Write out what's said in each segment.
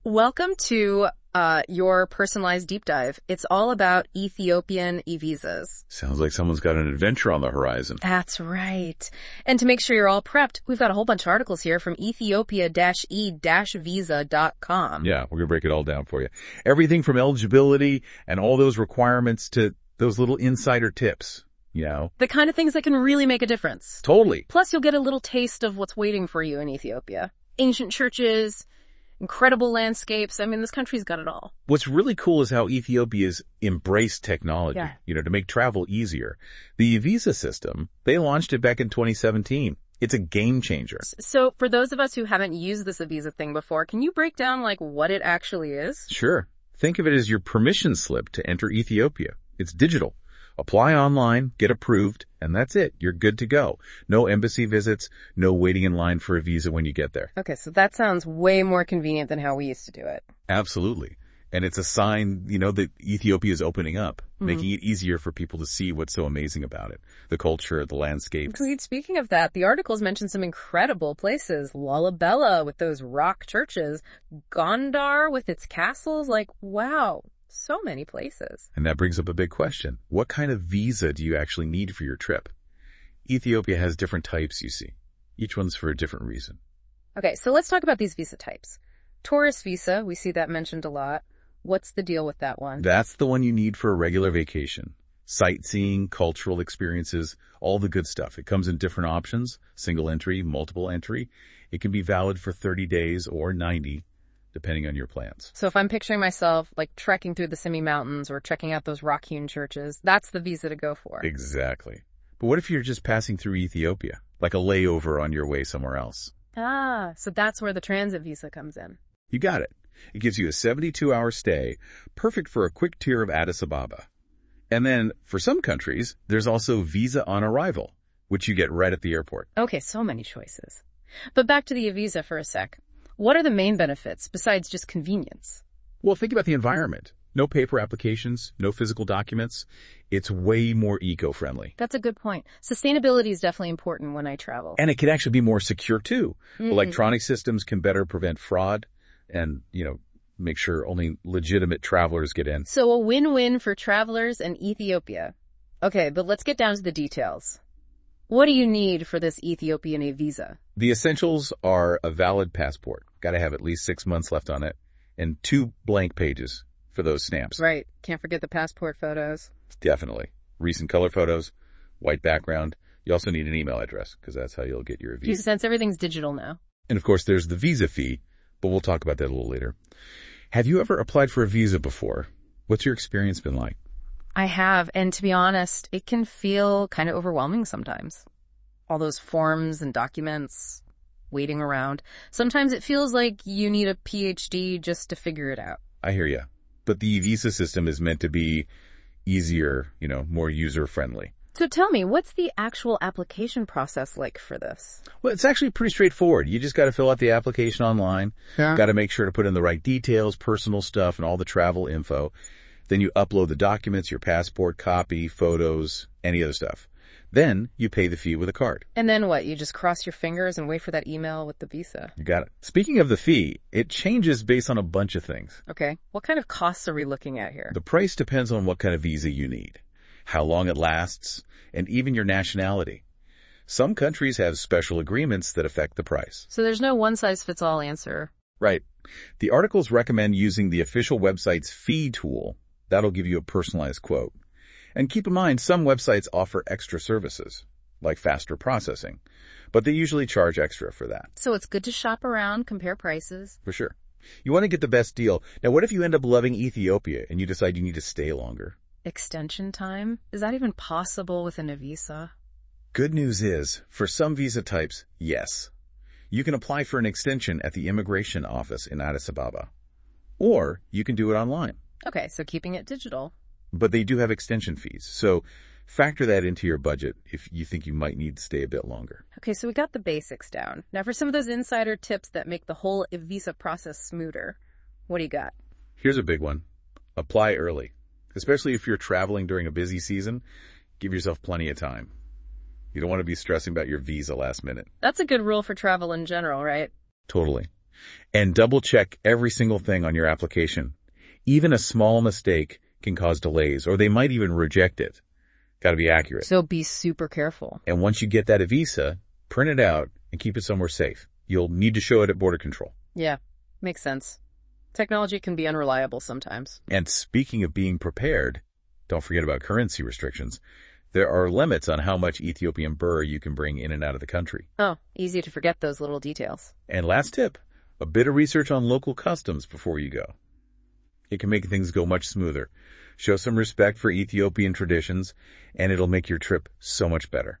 Welcome to your personalized deep dive. It's all about Ethiopian e-visas. Sounds like someone's got an adventure on the horizon. That's right. And to make sure you're all prepped, we've got a whole bunch of articles here from ethiopia-e-visa.com. Yeah, we're going to break it all down for you. Everything from eligibility and all those requirements to those little insider tips, you know. The kind of things that can really make a difference. Totally. Plus, you'll get a little taste of what's waiting for you in Ethiopia. Ancient churches, incredible landscapes. I mean, this country's got it all. What's really cool is how Ethiopia's embraced technology, to make travel easier. The visa system, they launched it back in 2017. It's a game changer. So for those of us who haven't used this visa thing before, can you break down what it actually is? Sure. Think of it as your permission slip to enter Ethiopia. It's digital. Apply online, get approved, and that's it. You're good to go. No embassy visits, no waiting in line for a visa when you get there. Okay, so that sounds way more convenient than how we used to do it. Absolutely. And it's a sign, that Ethiopia is opening up, making it easier for people to see what's so amazing about it. The culture, the landscapes. Speaking of that, the articles mention some incredible places. Lalibela with those rock churches. Gondar with its castles. Wow. So many places. And that brings up a big question. What kind of visa do you actually need for your trip? Ethiopia has different types, you see. Each one's for a different reason. Okay, so let's talk about these visa types. Tourist visa, we see that mentioned a lot. What's the deal with that one? That's the one you need for a regular vacation. Sightseeing, cultural experiences, all the good stuff. It comes in different options, single entry, multiple entry. It can be valid for 30 days or 90, depending on your plans. So if I'm picturing myself trekking through the Simi Mountains or checking out those rock-hewn churches, that's the visa to go for. Exactly. But what if you're just passing through Ethiopia, like a layover on your way somewhere else? So that's where the transit visa comes in. You got it. It gives you a 72-hour stay, perfect for a quick tour of Addis Ababa. And then, for some countries, there's also visa on arrival, which you get right at the airport. Okay, so many choices. But back to the visa for a sec. What are the main benefits besides just convenience? Well, think about the environment. No paper applications, no physical documents. It's way more eco-friendly. That's a good point. Sustainability is definitely important when I travel. And it can actually be more secure, too. Electronic systems can better prevent fraud and, make sure only legitimate travelers get in. So a win-win for travelers and Ethiopia. Okay, but let's get down to the details. What do you need for this Ethiopian visa? The essentials are a valid passport. Got to have at least 6 months left on it. And 2 blank pages for those stamps. Right. Can't forget the passport photos. Definitely. Recent color photos, white background. You also need an email address because that's how you'll get your visa. Since everything's digital now. And of course, there's the visa fee, but we'll talk about that a little later. Have you ever applied for a visa before? What's your experience been like? I have, and to be honest, it can feel kind of overwhelming sometimes. All those forms and documents, waiting around. Sometimes it feels like you need a PhD just to figure it out. I hear you. But the visa system is meant to be easier, more user-friendly. So tell me, what's the actual application process like for this? Well, it's actually pretty straightforward. You just got to fill out the application online. Yeah. Got to make sure to put in the right details, personal stuff, and all the travel info. Then you upload the documents, your passport copy, photos, any other stuff. Then you pay the fee with a card. And then what? You just cross your fingers and wait for that email with the visa? You got it. Speaking of the fee, it changes based on a bunch of things. Okay. What kind of costs are we looking at here? The price depends on what kind of visa you need, how long it lasts, and even your nationality. Some countries have special agreements that affect the price. So there's no one-size-fits-all answer. Right. The articles recommend using the official website's fee tool. That'll give you a personalized quote. And keep in mind, some websites offer extra services, like faster processing, but they usually charge extra for that. So it's good to shop around, compare prices. For sure. You want to get the best deal. Now, what if you end up loving Ethiopia and you decide you need to stay longer? Extension time? Is that even possible within a visa? Good news is, for some visa types, yes. You can apply for an extension at the immigration office in Addis Ababa. Or you can do it online. Okay, so keeping it digital. But they do have extension fees, so factor that into your budget if you think you might need to stay a bit longer. Okay, so we got the basics down. Now for some of those insider tips that make the whole visa process smoother, what do you got? Here's a big one. Apply early. Especially if you're traveling during a busy season, give yourself plenty of time. You don't want to be stressing about your visa last minute. That's a good rule for travel in general, right? Totally. And double check every single thing on your application. Even a small mistake can cause delays, or they might even reject it. Got to be accurate. So be super careful. And once you get that visa, print it out and keep it somewhere safe. You'll need to show it at border control. Yeah, makes sense. Technology can be unreliable sometimes. And speaking of being prepared, don't forget about currency restrictions. There are limits on how much Ethiopian birr you can bring in and out of the country. Oh, easy to forget those little details. And last tip, a bit of research on local customs before you go. It can make things go much smoother. Show some respect for Ethiopian traditions, and it'll make your trip so much better.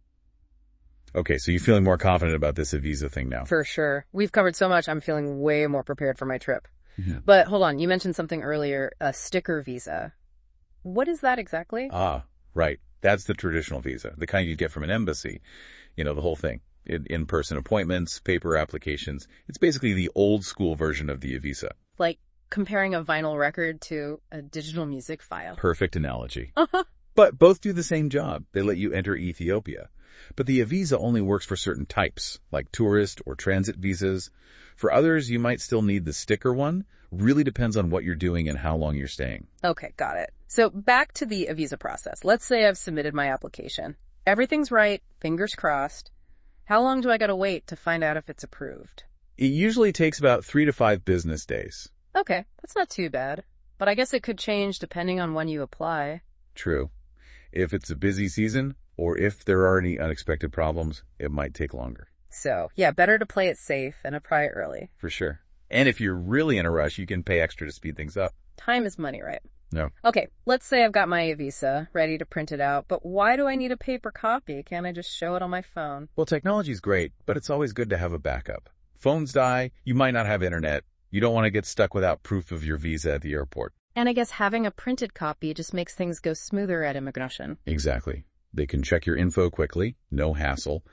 Okay, so you're feeling more confident about this visa thing now. For sure. We've covered so much, I'm feeling way more prepared for my trip. Mm-hmm. But hold on, you mentioned something earlier, a sticker visa. What is that exactly? Ah, right. That's the traditional visa, the kind you'd get from an embassy. You know, the whole thing. In-person appointments, paper applications. It's basically the old school version of the visa. Like comparing a vinyl record to a digital music file. Perfect analogy. But both do the same job. They let you enter Ethiopia. But the visa only works for certain types, like tourist or transit visas. For others, you might still need the sticker one. Really depends on what you're doing and how long you're staying. Okay, got it. So back to the visa process. Let's say I've submitted my application. Everything's right, fingers crossed. How long do I gotta wait to find out if it's approved? It usually takes about 3 to 5 business days. Okay, that's not too bad. But I guess it could change depending on when you apply. True. If it's a busy season, or if there are any unexpected problems, it might take longer. So, yeah, better to play it safe and apply early. For sure. And if you're really in a rush, you can pay extra to speed things up. Time is money, right? No. Okay, let's say I've got my visa ready to print it out, but why do I need a paper copy? Can't I just show it on my phone? Well, technology's great, but it's always good to have a backup. Phones die, you might not have internet. You don't want to get stuck without proof of your visa at the airport. And I guess having a printed copy just makes things go smoother at immigration. Exactly. They can check your info quickly, no hassle.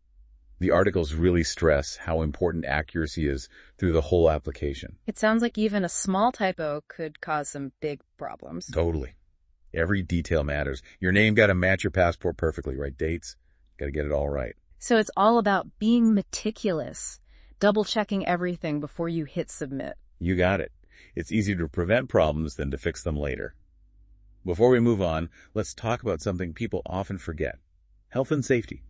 The articles really stress how important accuracy is through the whole application. It sounds like even a small typo could cause some big problems. Totally. Every detail matters. Your name got to match your passport perfectly, right? Dates, got to get it all right. So it's all about being meticulous, double-checking everything before you hit submit. You got it. It's easier to prevent problems than to fix them later. Before we move on, let's talk about something people often forget. Health and safety.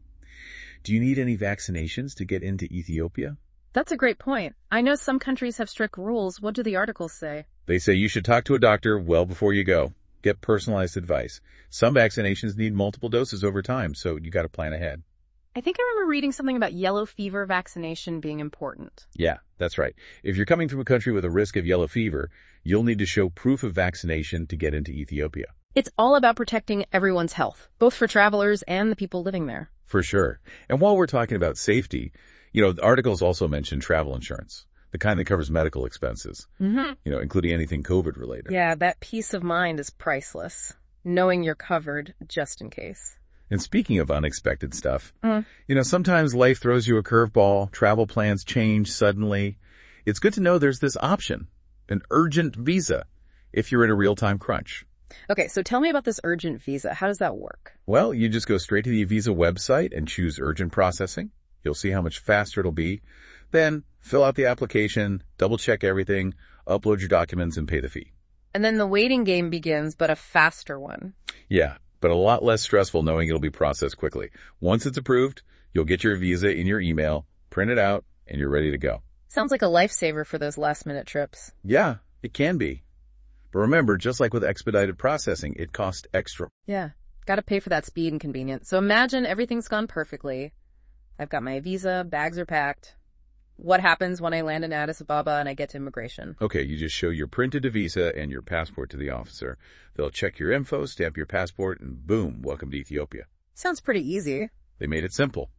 Do you need any vaccinations to get into Ethiopia? That's a great point. I know some countries have strict rules. What do the articles say? They say you should talk to a doctor well before you go. Get personalized advice. Some vaccinations need multiple doses over time, so you got to plan ahead. I think I remember reading something about yellow fever vaccination being important. Yeah, that's right. If you're coming from a country with a risk of yellow fever, you'll need to show proof of vaccination to get into Ethiopia. It's all about protecting everyone's health, both for travelers and the people living there. For sure. And while we're talking about safety, the articles also mention travel insurance, the kind that covers medical expenses, including anything COVID related. Yeah, that peace of mind is priceless, knowing you're covered just in case. And speaking of unexpected stuff, sometimes life throws you a curveball, travel plans change suddenly. It's good to know there's this option, an urgent visa, if you're in a real-time crunch. Okay, so tell me about this urgent visa. How does that work? Well, you just go straight to the visa website and choose urgent processing. You'll see how much faster it'll be. Then fill out the application, double check everything, upload your documents, and pay the fee. And then the waiting game begins, but a faster one. Yeah, but a lot less stressful knowing it'll be processed quickly. Once it's approved, you'll get your visa in your email, print it out, and you're ready to go. Sounds like a lifesaver for those last-minute trips. Yeah, it can be. But remember, just like with expedited processing, it costs extra. Yeah, gotta pay for that speed and convenience. So imagine everything's gone perfectly. I've got my visa, bags are packed. What happens when I land in Addis Ababa and I get to immigration? Okay, you just show your printed visa and your passport to the officer. They'll check your info, stamp your passport, and boom, welcome to Ethiopia. Sounds pretty easy. They made it simple.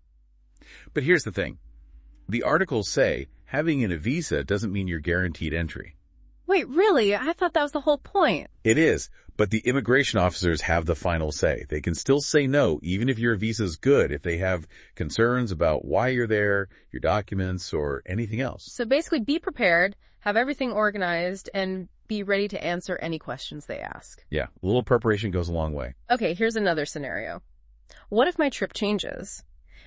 But here's the thing. The articles say having a visa doesn't mean you're guaranteed entry. Wait, really? I thought that was the whole point. It is, but the immigration officers have the final say. They can still say no, even if your visa's good, if they have concerns about why you're there, your documents, or anything else. So basically be prepared, have everything organized, and be ready to answer any questions they ask. Yeah, a little preparation goes a long way. Okay, here's another scenario. What if my trip changes?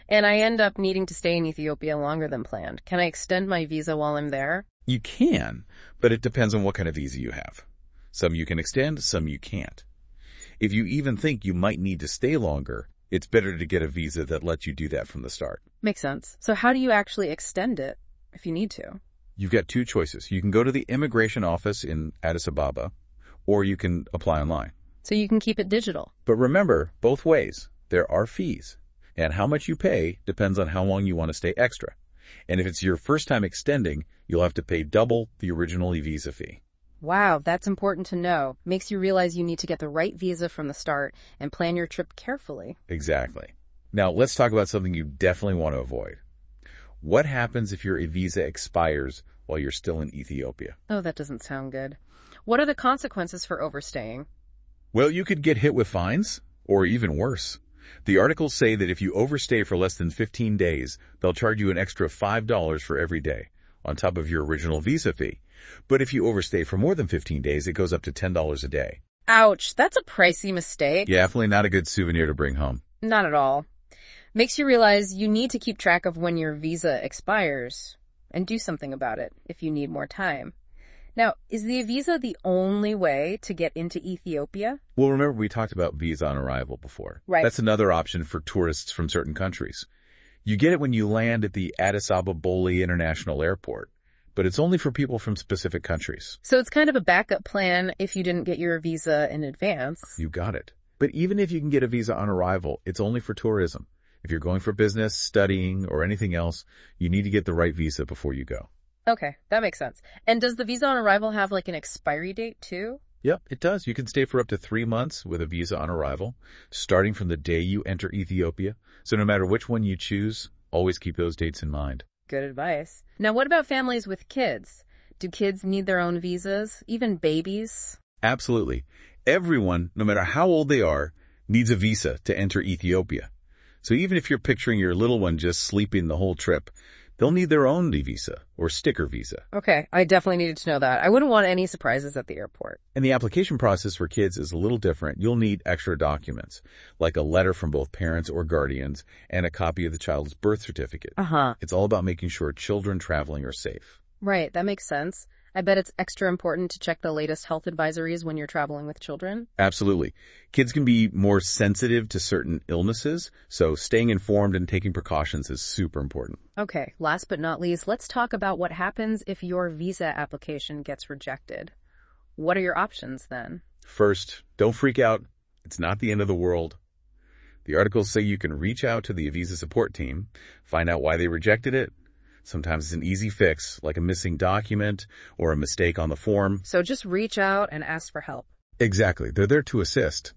and I end up needing to stay in Ethiopia longer than planned. Can I extend my visa while I'm there? You can, but it depends on what kind of visa you have. Some you can extend, some you can't. If you even think you might need to stay longer, it's better to get a visa that lets you do that from the start. Makes sense. So how do you actually extend it if you need to? You've got two choices. You can go to the immigration office in Addis Ababa, or you can apply online. So you can keep it digital. But remember, both ways, there are fees. And how much you pay depends on how long you want to stay extra. And if it's your first time extending, you'll have to pay double the original visa fee. Wow, that's important to know. Makes you realize you need to get the right visa from the start and plan your trip carefully. Exactly. Now, let's talk about something you definitely want to avoid. What happens if your visa expires while you're still in Ethiopia? Oh, that doesn't sound good. What are the consequences for overstaying? Well, you could get hit with fines, or even worse. The articles say that if you overstay for less than 15 days, they'll charge you an extra $5 for every day, on top of your original visa fee. But if you overstay for more than 15 days, it goes up to $10 a day. Ouch, that's a pricey mistake. Yeah, definitely not a good souvenir to bring home. Not at all. Makes you realize you need to keep track of when your visa expires and do something about it if you need more time. Now, is the visa the only way to get into Ethiopia? Well, remember we talked about visa on arrival before. Right. That's another option for tourists from certain countries. You get it when you land at the Addis Ababa Bole International Airport, but it's only for people from specific countries. So it's kind of a backup plan if you didn't get your visa in advance. You got it. But even if you can get a visa on arrival, it's only for tourism. If you're going for business, studying, or anything else, you need to get the right visa before you go. Okay, that makes sense. And does the visa on arrival have like an expiry date too? Yep, it does. You can stay for up to 3 months with a visa on arrival, starting from the day you enter Ethiopia. So no matter which one you choose, always keep those dates in mind. Good advice. Now, what about families with kids? Do kids need their own visas, even babies? Absolutely. Everyone, no matter how old they are, needs a visa to enter Ethiopia. So even if you're picturing your little one just sleeping the whole trip, they'll need their own visa or sticker visa. Okay, I definitely needed to know that. I wouldn't want any surprises at the airport. And the application process for kids is a little different. You'll need extra documents, like a letter from both parents or guardians and a copy of the child's birth certificate. It's all about making sure children traveling are safe. Right, that makes sense. I bet it's extra important to check the latest health advisories when you're traveling with children. Absolutely. Kids can be more sensitive to certain illnesses, so staying informed and taking precautions is super important. Okay, last but not least, let's talk about what happens if your visa application gets rejected. What are your options then? First, don't freak out. It's not the end of the world. The articles say you can reach out to the visa support team, find out why they rejected it. Sometimes it's an easy fix, like a missing document or a mistake on the form. So just reach out and ask for help. Exactly. They're there to assist.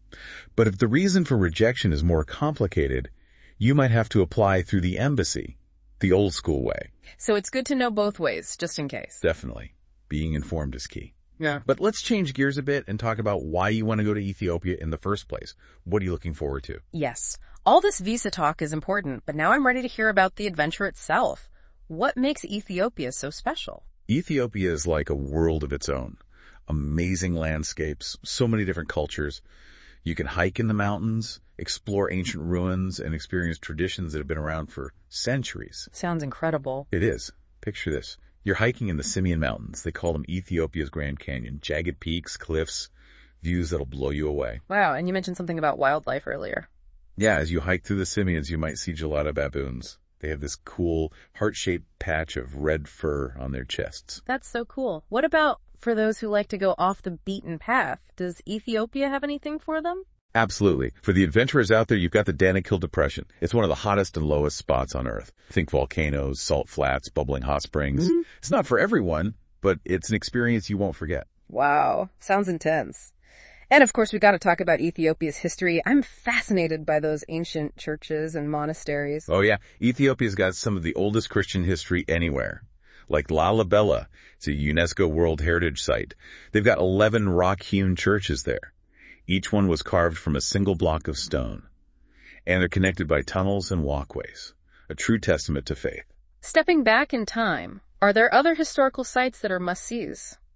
But if the reason for rejection is more complicated, you might have to apply through the embassy, the old school way. So it's good to know both ways, just in case. Definitely. Being informed is key. Yeah. But let's change gears a bit and talk about why you want to go to Ethiopia in the first place. What are you looking forward to? Yes. All this visa talk is important, but now I'm ready to hear about the adventure itself. What makes Ethiopia so special? Ethiopia is like a world of its own. Amazing landscapes, so many different cultures. You can hike in the mountains, explore ancient ruins, and experience traditions that have been around for centuries. Sounds incredible. It is. Picture this. You're hiking in the Simien Mountains. They call them Ethiopia's Grand Canyon. Jagged peaks, cliffs, views that'll blow you away. Wow, and you mentioned something about wildlife earlier. Yeah, as you hike through the Simians, you might see gelato baboons. They have this cool heart-shaped patch of red fur on their chests. That's so cool. What about for those who like to go off the beaten path? Does Ethiopia have anything for them? Absolutely. For the adventurers out there, you've got the Danakil Depression. It's one of the hottest and lowest spots on Earth. Think volcanoes, salt flats, bubbling hot springs. Mm-hmm. It's not for everyone, but it's an experience you won't forget. Wow. Sounds intense. And of course, we got to talk about Ethiopia's history. I'm fascinated by those ancient churches and monasteries. Oh yeah. Ethiopia's got some of the oldest Christian history anywhere. Like Lalibela. It's a UNESCO World Heritage Site. They've got 11 rock-hewn churches there. Each one was carved from a single block of stone. And they're connected by tunnels and walkways. A true testament to faith. Stepping back in time, are there other historical sites that are must-sees?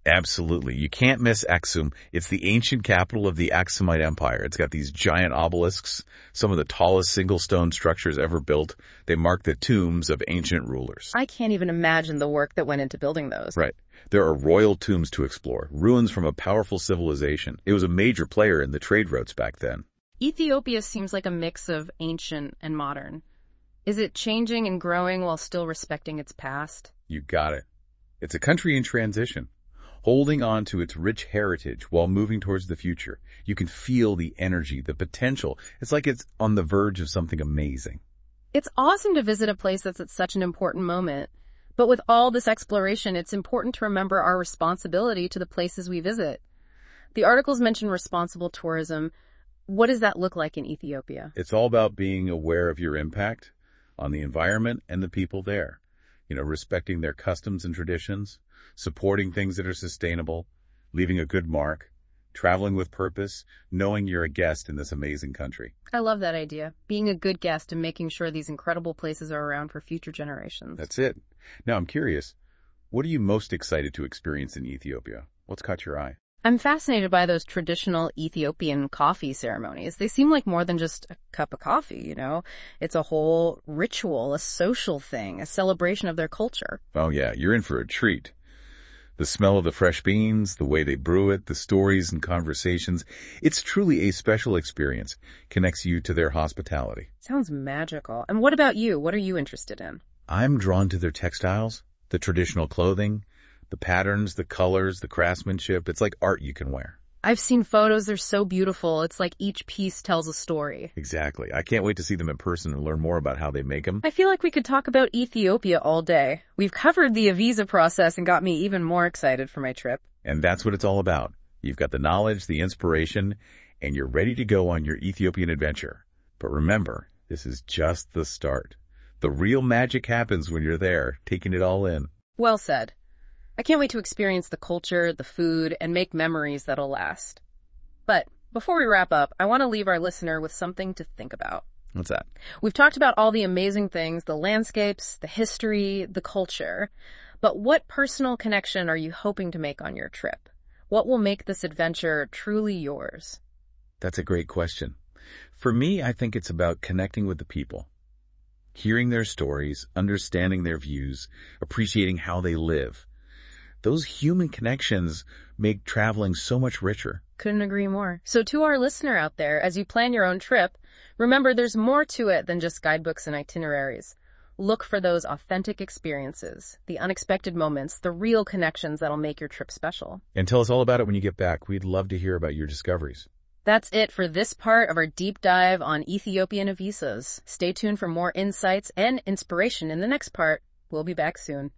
Absolutely. You can't miss Aksum. It's the ancient capital of the Aksumite Empire. It's got these giant obelisks, some of the tallest single stone structures ever built. They mark the tombs of ancient rulers. I can't even imagine the work that went into building those. Right. There are royal tombs to explore, ruins from a powerful civilization. It was a major player in the trade routes back then. Ethiopia seems like a mix of ancient and modern. Is it changing and growing while still respecting its past? You got it. It's a country in transition, holding on to its rich heritage while moving towards the future. You can feel the energy, the potential. It's like it's on the verge of something amazing. It's awesome to visit a place that's at such an important moment. But with all this exploration, it's important to remember our responsibility to the places we visit. The articles mention responsible tourism. What does that look like in Ethiopia? It's all about being aware of your impact on the environment and the people there. Respecting their customs and traditions, supporting things that are sustainable, leaving a good mark, traveling with purpose, knowing you're a guest in this amazing country. I love that idea. Being a good guest and making sure these incredible places are around for future generations. That's it. Now, I'm curious, what are you most excited to experience in Ethiopia? What's caught your eye? I'm fascinated by those traditional Ethiopian coffee ceremonies. They seem like more than just a cup of coffee, It's a whole ritual, a social thing, a celebration of their culture. Oh yeah, you're in for a treat. The smell of the fresh beans, the way they brew it, the stories and conversations. It's truly a special experience. Connects you to their hospitality. Sounds magical. And what about you? What are you interested in? I'm drawn to their textiles, the traditional clothing, the patterns, the colors, the craftsmanship. It's like art you can wear. I've seen photos. They're so beautiful. It's like each piece tells a story. Exactly. I can't wait to see them in person and learn more about how they make them. I feel like we could talk about Ethiopia all day. We've covered the visa process and got me even more excited for my trip. And that's what it's all about. You've got the knowledge, the inspiration, and you're ready to go on your Ethiopian adventure. But remember, this is just the start. The real magic happens when you're there, taking it all in. Well said. I can't wait to experience the culture, the food, and make memories that'll last. But before we wrap up, I want to leave our listener with something to think about. What's that? We've talked about all the amazing things, the landscapes, the history, the culture. But what personal connection are you hoping to make on your trip? What will make this adventure truly yours? That's a great question. For me, I think it's about connecting with the people. Hearing their stories, understanding their views, appreciating how they live. Those human connections make traveling so much richer. Couldn't agree more. So to our listener out there, as you plan your own trip, remember there's more to it than just guidebooks and itineraries. Look for those authentic experiences, the unexpected moments, the real connections that'll make your trip special. And tell us all about it when you get back. We'd love to hear about your discoveries. That's it for this part of our deep dive on Ethiopian visas. Stay tuned for more insights and inspiration in the next part. We'll be back soon.